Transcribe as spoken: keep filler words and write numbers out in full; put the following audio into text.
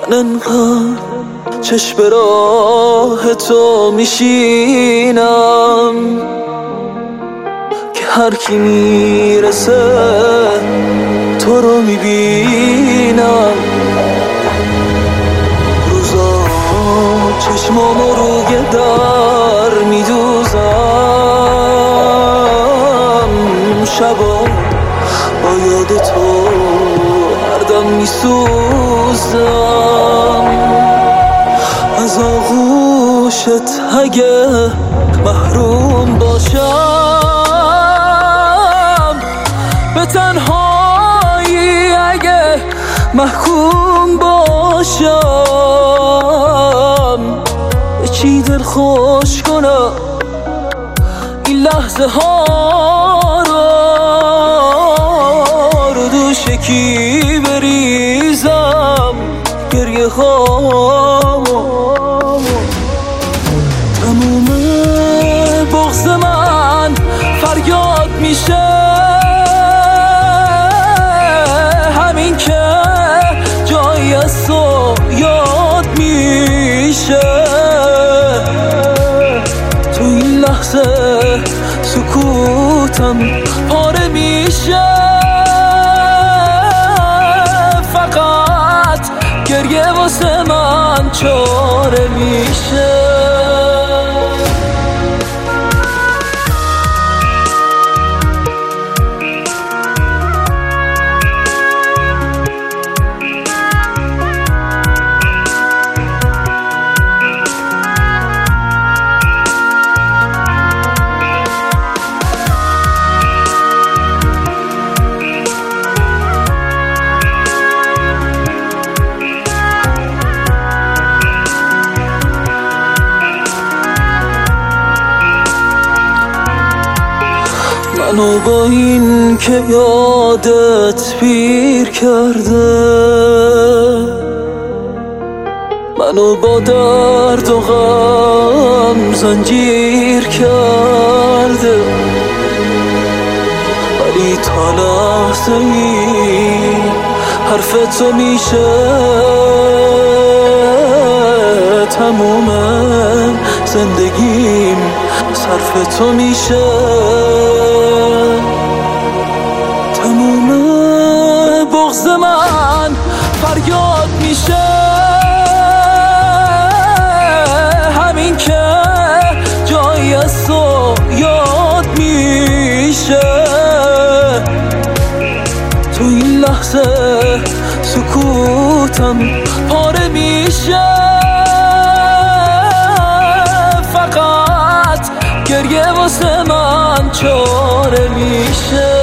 من انقدر چشم به راه تو میشینم که هر کی میرسه تو رو میبینم. روزا چشمامو روی در میدوزم، شبا با یاد تو هر دم میسوزم. از آغوشت اگه محروم باشم، به تنهایی اگه محکوم باشم، به چی دل خوش کنم این لحظه ها رو، رو دوش کی بریزم گریه هامو. تموم بغض من فریاد میشه، همین که جایی از تو یاد میشه. تو این لحظه سکوتم پاره میشه، فقط گریه واسه من چاره میشه. منو با این که یادت پیر کرده، منو با درد و غم زنجیر کرده، ولی تا لحظه ای حرف تو میشه تموم زندگیم، صرف تو میشه. تموم بغض من فریاد میشه، همین که جایی از تو یاد میشه. تو این لحظه سکوتم پاره میشه، فقط گریه واسه من چاره میشه.